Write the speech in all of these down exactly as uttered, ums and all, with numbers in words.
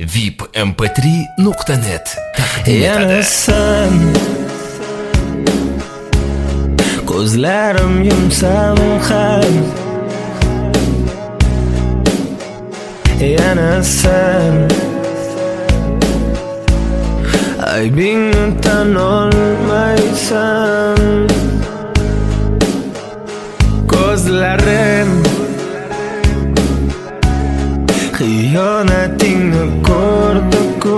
V I P M P три nuqta net taqdim etadi. Sen ko'zlarim yumsam ham yana sen aybingni tan olmaysan. Ko'zlarim xiyonatingni ko'rdi-ku,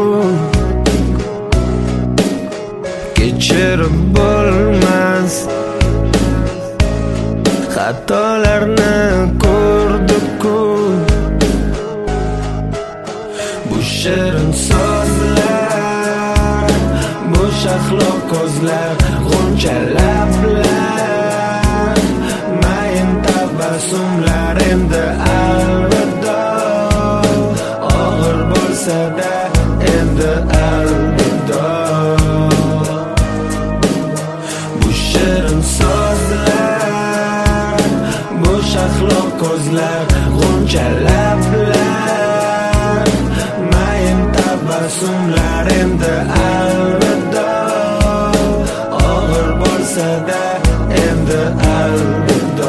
kechirib bo'lmas xatolarni ko'rdi-ku. Bu shirin so'zlar, bu shahlo ko'zlar, g'uncha lablar, mayin tabassumlar endi alvido. Og'ir bo'lsa-da endi alvido. Bu shirin so'zlar, bu shahlo ko'zlar, g'uncha lablar, mayin tabassumlar endi alvido. Og'ir bo'lsa-da endi alvido.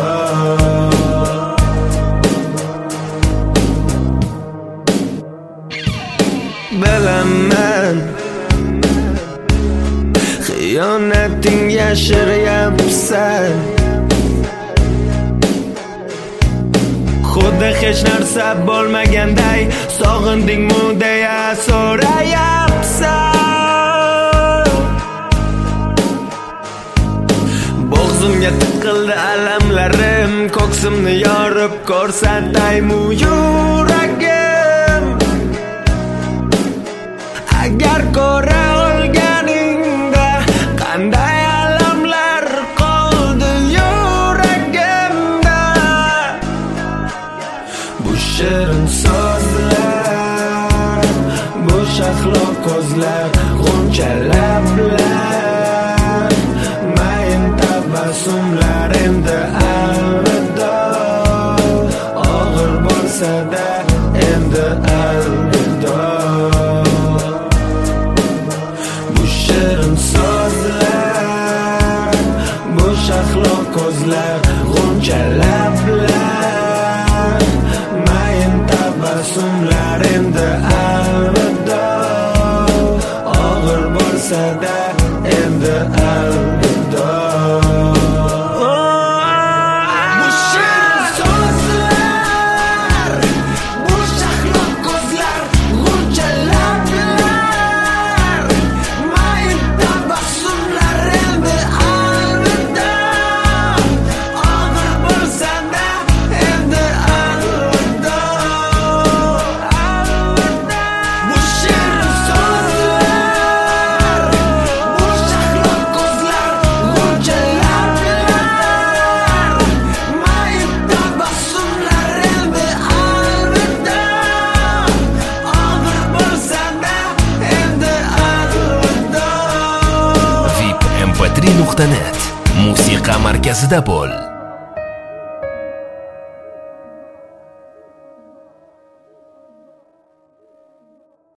Bilaman xiyonating yashiryapsan, xuddi hech narsa bo'lmaganday sog'indingmi deya so'rayapsan. Bo'g'zimga tiqildi alamlarim, ko'ksimni yorib ko'rsataymi yuragim. Agar ko'ra olganingda qanday alamlar qoldi yuragimda. Bu shirin so'zlar, bu shahlo ko'zlar, g'uncha lablar, mayin tabassumlar endi alvido. Og'ir bo'lsa-da endi alvido. Shirin so'zlar, bu shahlo ko'zlar, g'uncha lablar, mayin tabassumlar endi alvido. Og'ir bo'lsa-da endi alvido. Bu shirin so'zlar, bu shahlo ko'zlar, g'uncha lablar, V I P M P три nuqta net musiqa markazida bo'l.